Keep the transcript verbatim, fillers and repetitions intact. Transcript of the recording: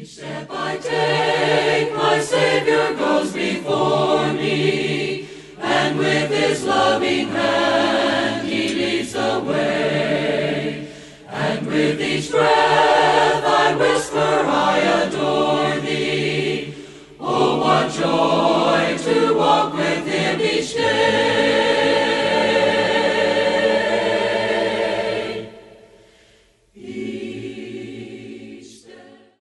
Step I take, my Savior goes before me, and with his loving hand he leads the way. And with each breath I whisper, I adore thee. Oh, what joy!